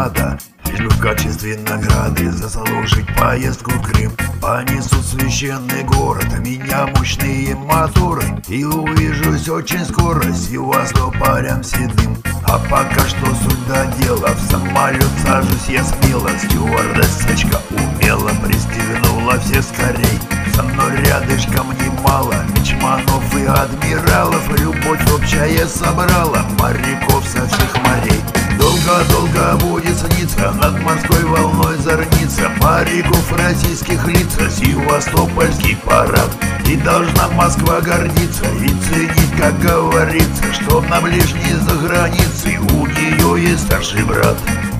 надо, лишь бы в качестве награды заслужить поездку в Крым. Понесут священный город, меня мощные моторы, и увижусь очень скоро Севастополем седым. А пока что суть до дела, в самолет сажусь я смело. Стюардессочка умело пристегнула всех скорей. Со мной рядышком немало мичманов и адмиралов, любовь общая собрала моряков со всех морей. Долго-долго будет сниться над морской волной зорница моряков российских лица, севастопольский парад. И должна Москва гордиться и ценить, как говорится, что на ближней загранице у нее есть старший брат.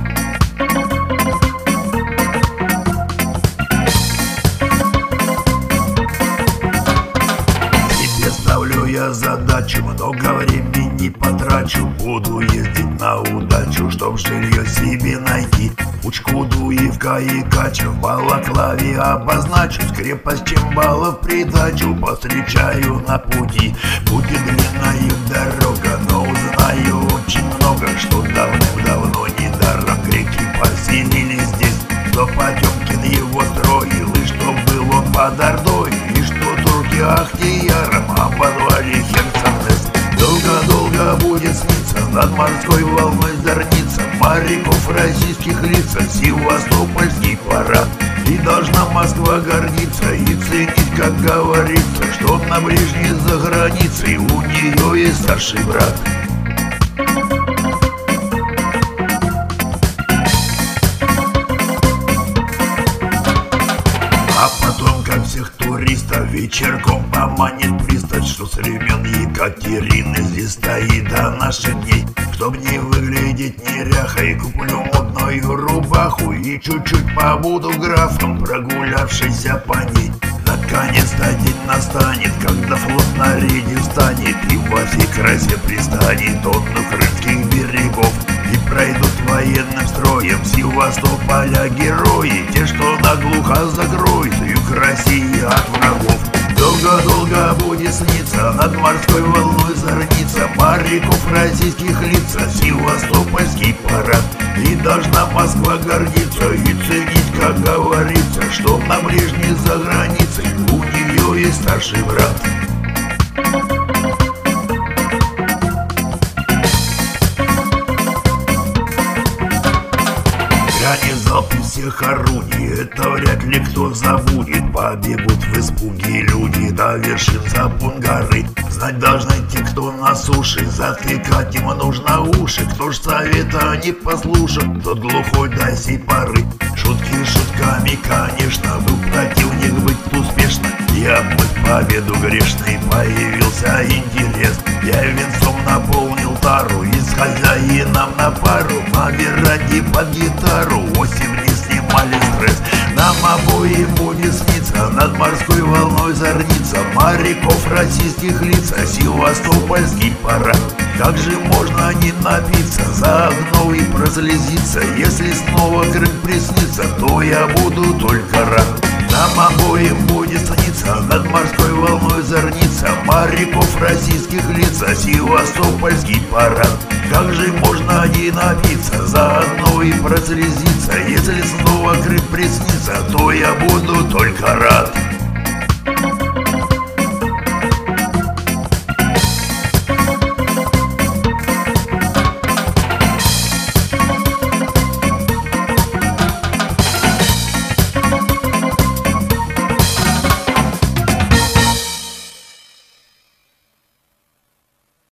Себе ставлю я задачу, много времени потрачу, буду ездить на удачу, чтоб жилье себе найти. Учкудуевка и Кача, в Балаклаве обозначусь, крепость Чимбалов придачу повстречаю на пути. Будет длинная дорога, но узнаю очень много, что давным-давно недаром греки поселились здесь, что Потемкин его строил, и что был он под Ордой, и что турки Ахтияром обозвали Херсонес. Долго-долго будет сниться над морской волной зорница моряков российских лица, севастопольский парад. И должна Москва гордиться и ценить, как говорится, что на ближней загранице у нее есть старший брат. А потом, как всех туристов, вечерком поманит пристать, что с времен Екатерины здесь стоит до наших дней. Чтоб не выглядеть неряхой, куплю модную рубаху и чуть-чуть побуду графом, прогулявшийся по ней. Наконец-то день настанет, когда флот на рейде встанет и во всей красе пристанет он у крымских берегов. И пройдут военным строем Севастополя герои, те, что наглухо закроют юг России от врагов. Долго-долго будет сниться над морской волной зорница моряков российских лица, севастопольский парад. И должна Москва гордиться и ценить, как говорится, что на ближней загранице у нее есть старший брат. Грянет залп из всех орудий, это вряд ли кто забудет. Побегут в испуге люди до вершин запон горы. Знать должны те, кто на суше, затыкать им нужно уши. Кто ж совета не послушает, тот глухой до сей поры. Шутки шутками, конечно, был противник быть успешно. И обмыть победу грешный появился интерес. Я венцом наполнил тару и с хозяином на пару на веранде под гитару 8 дней снимали стресс. Нам обоим будет сниться над морской волной зорница моряков российских лица, севастопольский парад. Как же можно не напиться, заодно и прослезиться? Если снова Крым приснится, то я буду только рад. Нам обоим будет сниться над морской волной зорница моряков российских лица, севастопольский парад. Как же можно не напиться, заодно и прослезиться? Если снова Крым приснится, то я буду только рад.